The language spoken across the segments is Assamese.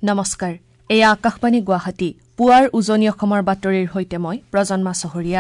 নমস্কাৰ এয়া আকাশবাণী গুৱাহাটী পুৱাৰ উজনি অসমৰ বাতৰিৰ হৈতে মই প্ৰজন্মা চহৰীয়া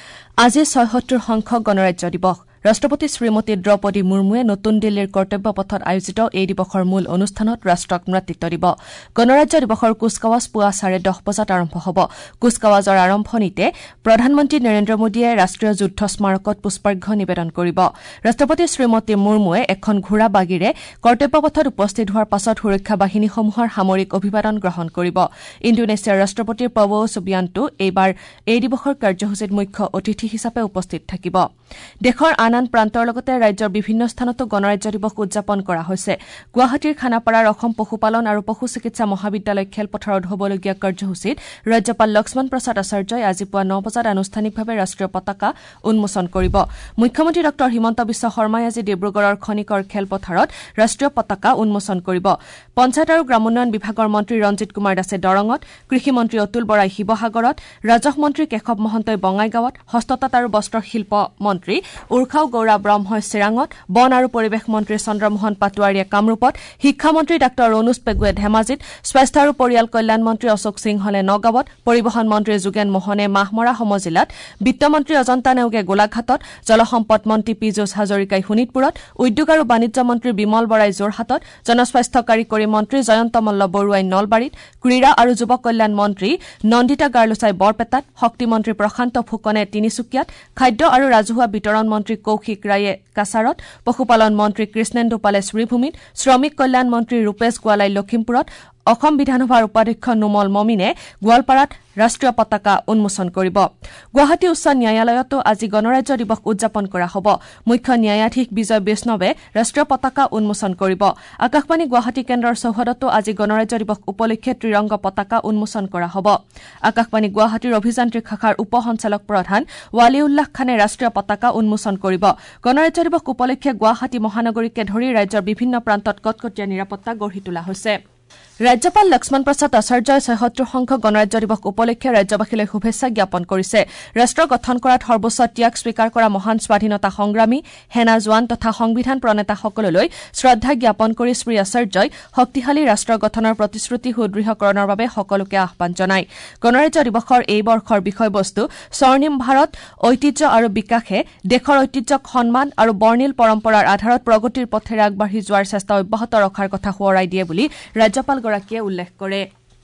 আজি ৭৬ সংখ্যক গণৰাজ্য দিৱস ৰাষ্ট্ৰপতি শ্ৰীমতী দ্ৰৌপদী মুৰ্মুৱে নতুন দিল্লীৰ কৰ্তব্য পথত আয়োজিত এই দিৱসৰ মূল অনুষ্ঠানত ৰাষ্ট্ৰক নেতৃত্ব দিব গণৰাজ্য দিৱসৰ কুচকাৱাজ পুৱা 10:30 বজাত আৰম্ভ হ'ব কুচকাৱাজৰ আৰম্ভণিতে প্ৰধানমন্ত্ৰী নৰেন্দ্ৰ মোদীয়ে ৰাষ্ট্ৰীয় যুদ্ধ স্মাৰকত পুষ্পাৰ্ঘ্য নিবেদন কৰিব ৰাষ্ট্ৰপতি শ্ৰীমতী মুৰ্মুৱে এখন ঘোঁৰা বাগিৰে কৰ্তব্য পথত উপস্থিত হোৱাৰ পাছত সুৰক্ষা বাহিনীসমূহৰ সামৰিক অভিবাদন গ্ৰহণ কৰিব ইণ্ডোনেছিয়াৰ ৰাষ্ট্ৰপতি প্ৰব'ৱ ছুবিয়ান্টো এইবাৰ এই দিৱসৰ কাৰ্যসূচীত মুখ্য অতিথি হিচাপে উপস্থিত থাকিব দেশৰ আন প্ৰান্তৰ লগতে ৰাজ্যৰ বিভিন্ন স্থানতো গণৰাজ্য দিৱস উদযাপন কৰা হৈছে গুৱাহাটীৰ খানাপাৰাৰ অসম পশুপালন আৰু পশু চিকিৎসা মহাবিদ্যালয় খেলপথাৰত হ'বলগীয়া কাৰ্যসূচীত ৰাজ্যপাল লক্ষ্মণ প্ৰসাদ আচাৰ্যই আজি পুৱা 9 বজাত আনুষ্ঠানিকভাৱে ৰাষ্ট্ৰীয় পতাকা উন্মোচন কৰিব মুখ্যমন্ত্ৰী ডঃ হিমন্ত বিশ্ব শৰ্মাই আজি ডিব্ৰুগড়ৰ খনিকৰ খেলপথাৰত ৰাষ্ট্ৰীয় পতাকা উন্মোচন কৰিব পঞ্চায়ত আৰু গ্ৰামোন্নয়ন বিভাগৰ মন্ত্ৰী ৰঞ্জিত কুমাৰ দাসে দৰঙত কৃষি মন্ত্ৰী অতুল বৰাই শিৱসাগৰত ৰাজহ মন্ত্ৰী কেশৱ মহন্তই বঙাইগাঁৱত হস্ততাঁত আৰু বস্ত্ৰ শিল্প মন্ত্ৰী উৰ্খাও গৌৰা ব্ৰহ্মই চিৰাঙত বন আৰু পৰিৱেশ মন্ত্ৰী চন্দ্ৰমোহন পাটোৱাৰীয়ে কামৰূপত শিক্ষামন্ত্ৰী ডাঃ ৰণোজ পেগুৱে ধেমাজিত স্বাস্থ্য আৰু পৰিয়াল কল্যাণ মন্ত্ৰী অশোক সিংহলে নগাঁৱত পৰিবহণ মন্ত্ৰী যোগেন মোহনে মাহমৰা সমজিলাত বিত্তমন্ত্ৰী অজন্তা নেওগে গোলাঘাটত জলসম্পদ মন্ত্ৰী পীযুষ হাজৰিকাই শোণিতপুৰত উদ্যোগ আৰু বাণিজ্য মন্ত্ৰী বিমল বৰাই যোৰহাটত জনস্বাস্থ্য কাৰিকৰী মন্ত্ৰী জয়ন্ত মল্ল বৰুৱাই নলবাৰীত ক্ৰীড়া আৰু যুৱ কল্যাণ মন্ত্ৰী নন্দিতা গাৰ্লুচাই বৰপেটাত শক্তি মন্ত্ৰী প্ৰশান্ত ফুকনে তিনিচুকীয়াত খাদ্য আৰু ৰাজহুৱা বিতৰণ মন্ত্ৰী কৌশিক ৰায়ে কাছাৰত পশুপালন মন্ত্ৰী কৃষ্ণেন্দু পালে শ্ৰীভূমিত শ্ৰমিক কল্যাণ মন্ত্ৰী ৰূপেশ গোৱালাই লখিমপুৰত অসম বিধানসভাৰ উপাধ্যক্ষ নোমল মমিনে গোৱালপাৰাত ৰাষ্ট্ৰীয় পতাকা উন্মোচন কৰিব গুৱাহাটী উচ্চ ন্যায়ালয়তো আজি গণৰাজ্য দিৱস উদযাপন কৰা হ'ব মুখ্য ন্যায়াধীশ বিজয় বৈষ্ণৱে ৰাষ্ট্ৰীয় পতাকা উন্মোচন কৰিব আকাশবাণী গুৱাহাটী কেন্দ্ৰৰ চৌহদতো আজি গণৰাজ্য দিৱস উপলক্ষে ত্ৰিৰংগ পতাকা উন্মোচন কৰা হ'ব আকাশবাণী গুৱাহাটীৰ অভিযান্ত্ৰিক শাখাৰ উপ সঞ্চালক প্ৰধান ৱালিউল্লাহ খানে ৰাষ্ট্ৰীয় পতাকা উন্মোচন কৰিব গণৰাজ্য দিৱস উপলক্ষে গুৱাহাটী মহানগৰীকে ধৰি ৰাজ্যৰ বিভিন্ন প্ৰান্তত কটকটীয়া নিৰাপত্তা গঢ়ি তোলা হৈছে ৰাজ্যপাল লক্ষ্মণ প্ৰসাদ আচাৰ্যই ৭৬ সংখ্যক গণৰাজ্য দিৱস উপলক্ষে ৰাজ্যবাসীলৈ শুভেচ্ছা জ্ঞাপন কৰিছে ৰাষ্ট্ৰ গঠন কৰাত সৰ্বোচ্চ ত্যাগ স্বীকাৰ কৰা মহান স্বাধীনতা সংগ্ৰামী সেনা জোৱান তথা সংবিধান প্ৰণেতাসকললৈ শ্ৰদ্ধা জ্ঞাপন কৰি শ্ৰী আচাৰ্যই শক্তিশালী ৰাষ্ট্ৰ গঠনৰ প্ৰতিশ্ৰুতি সুদৃঢ়কৰণৰ বাবে সকলোকে আহ্বান জনায় গণৰাজ্য দিৱসৰ এই বৰ্ষৰ বিষয়বস্তু স্বৰ্ণিম ভাৰত ঐতিহ্য আৰু বিকাশে দেশৰ ঐতিহ্যক সন্মান আৰু বৰ্ণিল পৰম্পৰাৰ আধাৰত প্ৰগতিৰ পথেৰে আগবাঢ়ি যোৱাৰ চেষ্টা অব্যাহত ৰখাৰ কথা সোঁৱৰাই দিয়ে বুলি ৰাজ্যপালগৰাকীয়ে উল্লেখ কৰে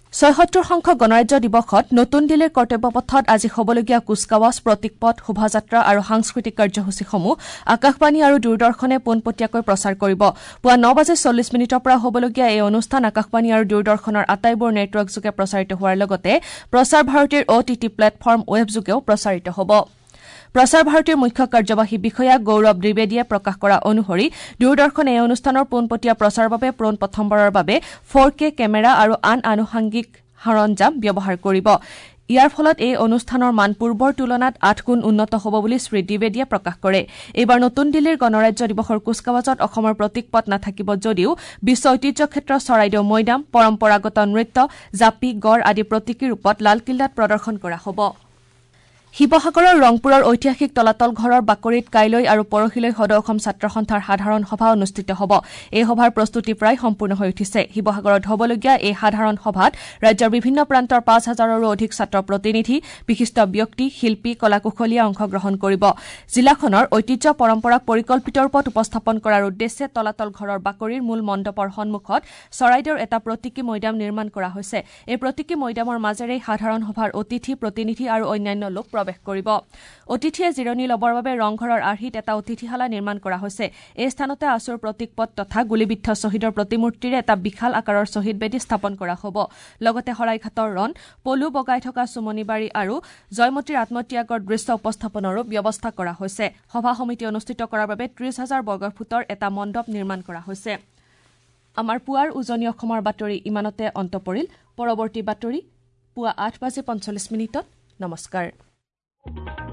৭৬ সংখ্যক গণৰাজ্য দিৱসত নতুন দিল্লীৰ কৰ্তব্য পথত আজি হ'বলগীয়া কুচকাৱাজ প্ৰতীকপথ শোভাযাত্ৰা আৰু সাংস্কৃতিক কাৰ্যসূচীসমূহ আকাশবাণী আৰু দূৰদৰ্শনে পোনপটীয়াকৈ প্ৰচাৰ কৰিব পুৱা 9:40 পৰা হ'বলগীয়া এই অনুষ্ঠান আকাশবাণী আৰু দূৰদৰ্শনৰ আটাইবোৰ নেটৱৰ্কযোগে প্ৰচাৰিত হোৱাৰ লগতে প্ৰচাৰ ভাৰতীৰ OTT প্লেটফৰ্ম ৱেবযোগেও প্ৰচাৰিত হ'ব প্ৰচাৰ ভাৰতীৰ মুখ্য কাৰ্যবাহী বিষয়া গৌৰৱ দ্বিবেদীয়ে প্ৰকাশ কৰা অনুসৰি দূৰদৰ্শনে এই অনুষ্ঠানৰ পোনপটীয়া প্ৰচাৰৰ বাবে প্ৰথমবাৰৰ বাবে 4K কেমেৰা আৰু আন আনুষংগিক সৰঞ্জাম ব্যৱহাৰ কৰিব ইয়াৰ ফলত এই অনুষ্ঠানৰ মান পূৰ্বৰ তুলনাত 8 গুণ উন্নত হ'ব বুলি শ্ৰী দ্বিবেদীয়ে প্ৰকাশ কৰে এইবাৰ নতুন দিল্লীৰ গণৰাজ্য দিৱসৰ কুচকাৱাজত অসমৰ প্ৰতীকপথ নাথাকিব যদিও বিশ্ব ঐতিহ্য ক্ষেত্ৰ চৰাইদেউ মৈদাম পৰম্পৰাগত নৃত্য জাপি গড় আদি প্ৰতীকী ৰূপত লালকিল্লাত প্ৰদৰ্শন কৰা হ'ব শিৱসাগৰৰ ৰংপুৰৰ ঐতিহাসিক তলাতল ঘৰৰ বাকৰিত কাইলৈ আৰু পৰহিলৈ সদৌ অসম ছাত্ৰ সন্থাৰ সাধাৰণ সভা অনুষ্ঠিত হ'ব এই সভাৰ প্ৰস্তুতি প্ৰায় সম্পূৰ্ণ হৈ উঠিছে শিৱসাগৰত হ'বলগীয়া এই সাধাৰণ সভাত ৰাজ্যৰ বিভিন্ন প্ৰান্তৰ 5,000ৰো অধিক ছাত্ৰ প্ৰতিনিধি বিশিষ্ট ব্যক্তি শিল্পী কলাকুশলীয়ে অংশগ্ৰহণ কৰিব জিলাখনৰ ঐতিহ্য পৰম্পৰাক পৰিকল্পিত ৰূপত উপস্থাপন কৰাৰ উদ্দেশ্যে তলাতল ঘৰৰ বাকৰিৰ মূল মণ্ডপৰ সন্মুখত চৰাইদেউৰ এটা প্ৰতীকী মৈদাম নিৰ্মাণ কৰা হৈছে এই প্ৰতীকী মৈদামৰ মাজেৰে সাধাৰণ সভাৰ অতিথি প্ৰতিনিধি আৰু অন্যান্য লোক প্ৰৱেশ কৰিব অতিথিয়ে জিৰণি লবৰ বাবে ৰংঘৰৰ আৰ্হিত এটা অতিথিশালা নিৰ্মাণ কৰা হৈছে এই স্থানতে আছুৰ প্ৰতীকপথ তথা গুলীবিদ্ধ শ্বহীদৰ প্ৰতিমূৰ্তিৰে এটা বিশাল আকাৰৰ শ্বহীদ বেদী স্থাপন কৰা হ'ব লগতে শৰাইঘাটৰ ৰণ পলু বগাই থকা চুমনিবাৰী আৰু জয়মতীৰ আত্মত্যাগৰ দৃশ্য উপস্থাপনৰো ব্যৱস্থা কৰা হৈছে সভা সমিতি অনুষ্ঠিত কৰাৰ বাবে 30,000 বৰ্গফুটৰ এটা মণ্ডপ নিৰ্মাণ কৰা হৈছে আমাৰ পুৱাৰ উজনি অসমৰ বাতৰি ইমানতে অন্ত পৰিল পৰৱৰ্তী বাতৰি পুৱা 8:45 নমস্কাৰ